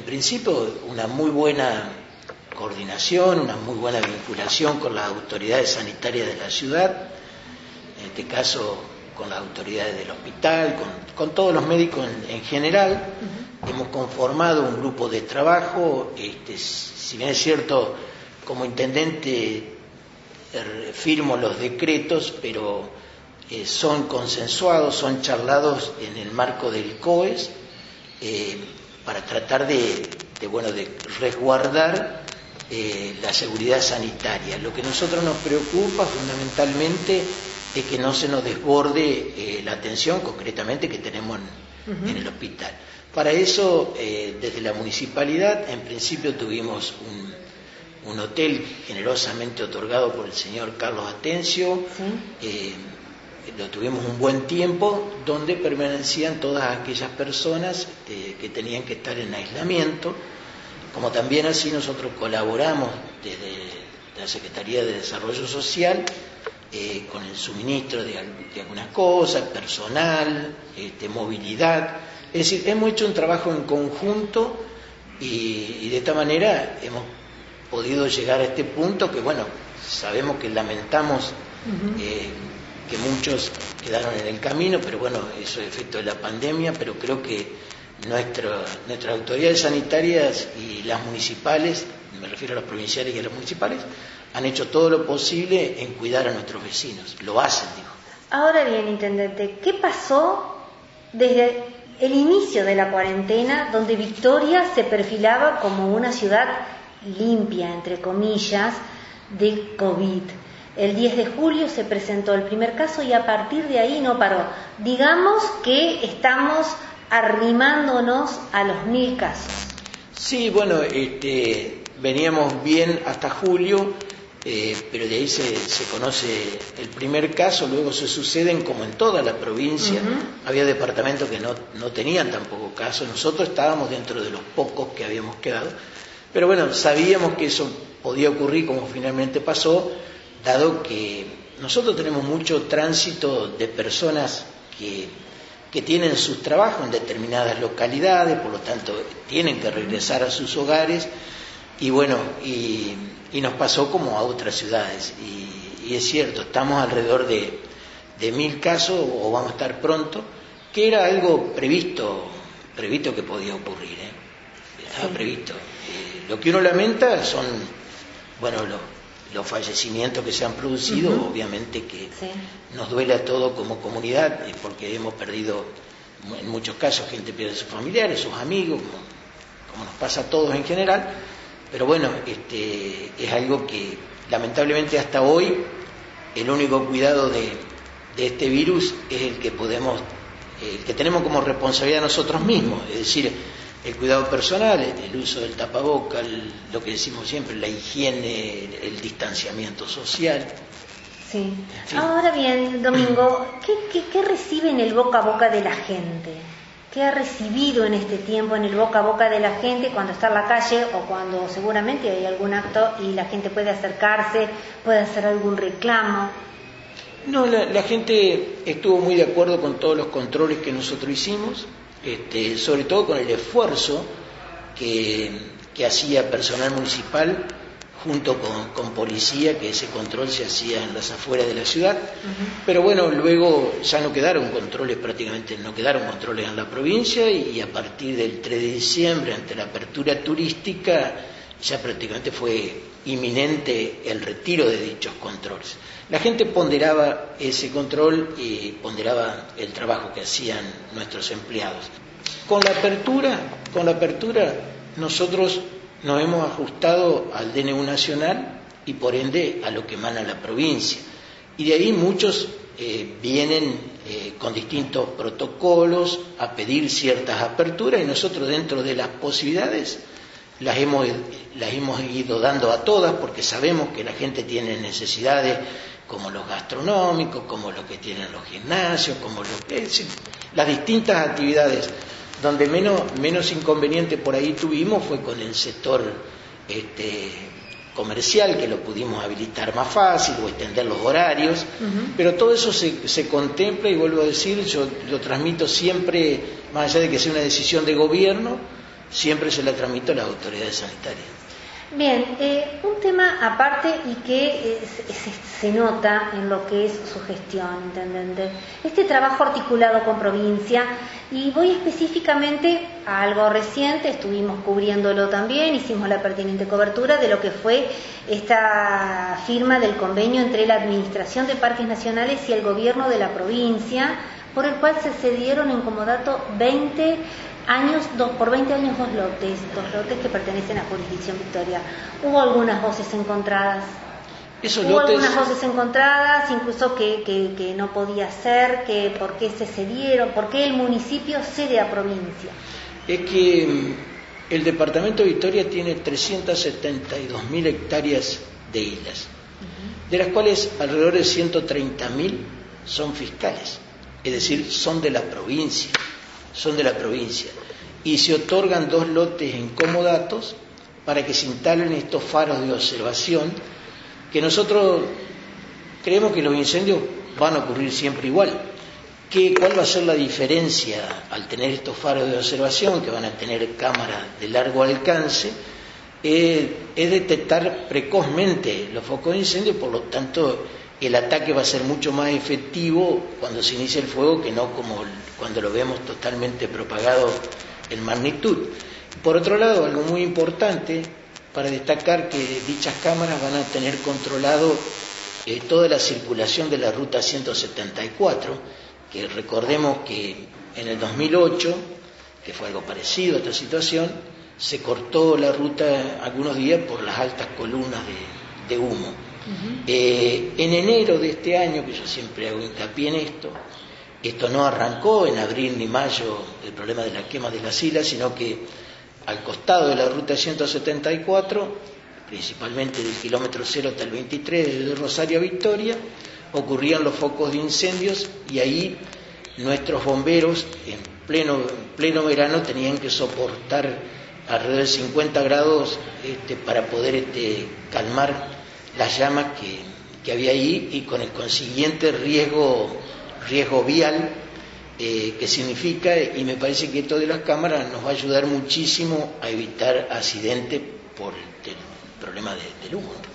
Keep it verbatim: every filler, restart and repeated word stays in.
en principio, una muy buena coordinación, una muy buena vinculación con las autoridades sanitarias de la ciudad, en este caso con las autoridades del hospital, con, con todos los médicos en, en general. Uh-huh. Hemos conformado un grupo de trabajo, este, si bien es cierto, como intendente er, firmo los decretos, pero eh, son consensuados, son charlados en el marco del C O E S, eh, para tratar de, de, bueno, de resguardar eh, la seguridad sanitaria. Lo que a nosotros nos preocupa fundamentalmente es que no se nos desborde eh, la atención concretamente que tenemos en, uh-huh. en el hospital. Para eso, eh, desde la municipalidad, en principio tuvimos un, un hotel generosamente otorgado por el señor Carlos Atencio, ¿sí? eh, lo tuvimos un buen tiempo, donde permanecían todas aquellas personas eh, que tenían que estar en aislamiento, como también así nosotros colaboramos desde la Secretaría de Desarrollo Social, Eh, con el suministro de, de algunas cosas, personal, este, movilidad. Es decir, hemos hecho un trabajo en conjunto y, y de esta manera hemos podido llegar a este punto que, bueno, sabemos que lamentamos uh-huh. eh, que muchos quedaron en el camino, pero bueno, eso es efecto de la pandemia, pero creo que nuestro, nuestras autoridades sanitarias y las municipales, me refiero a las provinciales y a las municipales, han hecho todo lo posible en cuidar a nuestros vecinos. Lo hacen, digo. Ahora bien, intendente, ¿qué pasó desde el inicio de la cuarentena, donde Victoria se perfilaba como una ciudad limpia, entre comillas, de COVID? El diez de julio se presentó el primer caso y a partir de ahí no paró. Digamos que estamos arrimándonos a los mil casos. Sí, bueno, este, veníamos bien hasta julio. Eh, pero de ahí se, se conoce el primer caso, luego se suceden como en toda la provincia. Uh-huh. Había departamentos que no, no tenían tampoco casos, nosotros estábamos dentro de los pocos que habíamos quedado, pero bueno, sabíamos que eso podía ocurrir como finalmente pasó, dado que nosotros tenemos mucho tránsito de personas que, que tienen sus trabajos en determinadas localidades, por lo tanto tienen que regresar a sus hogares, y bueno, y, y nos pasó como a otras ciudades, y, y es cierto, estamos alrededor de, de mil casos, o vamos a estar pronto, que era algo previsto, previsto que podía ocurrir, ¿eh? Estaba sí. previsto. Eh, lo que uno lamenta son, bueno, los, los fallecimientos que se han producido, uh-huh. obviamente que sí. nos duele a todos como comunidad, eh, porque hemos perdido, en muchos casos, gente pierde a sus familiares, sus amigos, como, como nos pasa a todos en general. Pero bueno, este, es algo que lamentablemente hasta hoy el único cuidado de, de este virus es el que podemos, el que tenemos como responsabilidad nosotros mismos, es decir, el cuidado personal, el uso del tapaboca, el, lo que decimos siempre, la higiene, el, el distanciamiento social. Sí. En fin. Ahora bien, Domingo, ¿qué, qué, qué recibe en el boca a boca de la gente? ¿Qué ha recibido en este tiempo en el boca a boca de la gente cuando está en la calle o cuando seguramente hay algún acto y la gente puede acercarse, puede hacer algún reclamo? No, la, la gente estuvo muy de acuerdo con todos los controles que nosotros hicimos, este, sobre todo con el esfuerzo que, que hacía personal municipal junto con, con policía, que ese control se hacía en las afueras de la ciudad. Uh-huh. Pero bueno, luego ya no quedaron controles, prácticamente no quedaron controles en la provincia, y, y a partir del tres de diciembre, ante la apertura turística, ya prácticamente fue inminente el retiro de dichos controles. La gente ponderaba ese control y ponderaba el trabajo que hacían nuestros empleados. Con la apertura, con la apertura nosotros nos hemos ajustado al D N U nacional y por ende a lo que emana la provincia. Y de ahí muchos eh, vienen eh, con distintos protocolos a pedir ciertas aperturas, y nosotros dentro de las posibilidades las hemos, las hemos ido dando a todas, porque sabemos que la gente tiene necesidades como los gastronómicos, como los que tienen los gimnasios, como los que, las distintas actividades. Donde menos, menos inconveniente por ahí tuvimos fue con el sector este, comercial, que lo pudimos habilitar más fácil o extender los horarios, uh-huh. pero todo eso se, se contempla, y vuelvo a decir, yo lo transmito siempre, más allá de que sea una decisión de gobierno, siempre se la transmito a las autoridades sanitarias. Bien, eh, un tema aparte y que eh, se, se nota en lo que es su gestión, intendente, este trabajo articulado con provincia, y voy específicamente a algo reciente, estuvimos cubriéndolo también, hicimos la pertinente cobertura de lo que fue esta firma del convenio entre la Administración de Parques Nacionales y el gobierno de la provincia, por el cual se cedieron en comodato veinte años, dos, por veinte años dos lotes, dos lotes que pertenecen a Jurisdicción Victoria. Hubo algunas voces encontradas. Esos Hubo lotes... algunas voces encontradas, incluso que, que, que no podía ser, que por qué se cedieron, por qué el municipio cede a provincia. Es que el departamento de Victoria tiene trescientas setenta y dos mil hectáreas de islas, uh-huh. de las cuales alrededor de ciento treinta mil son fiscales, es decir, son de la provincia. son de la provincia, y se otorgan dos lotes en comodatos para que se instalen estos faros de observación, que nosotros creemos que los incendios van a ocurrir siempre igual. ¿Qué, ¿Cuál va a ser la diferencia al tener estos faros de observación, que van a tener cámaras de largo alcance? Eh, es detectar precozmente los focos de incendio, por lo tanto el ataque va a ser mucho más efectivo cuando se inicia el fuego que no como cuando lo vemos totalmente propagado en magnitud. Por otro lado, algo muy importante para destacar, que dichas cámaras van a tener controlado eh, toda la circulación de la ruta ciento setenta y cuatro, que recordemos que en el dos mil ocho, que fue algo parecido a esta situación, se cortó la ruta algunos días por las altas columnas de, de humo. Uh-huh. Eh, en enero de este año, que yo siempre hago hincapié en esto, esto no arrancó en abril ni mayo el problema de la quema de las islas, sino que al costado de la ruta ciento setenta y cuatro, principalmente del kilómetro cero hasta el veintitrés, desde Rosario a Victoria, ocurrían los focos de incendios, y ahí nuestros bomberos en pleno, en pleno verano tenían que soportar alrededor de cincuenta grados este, para poder este, calmar las llamas que, que había ahí, y con el consiguiente riesgo, riesgo vial eh, que significa, y me parece que esto de las cámaras nos va a ayudar muchísimo a evitar accidentes por el, el problema de, del humo.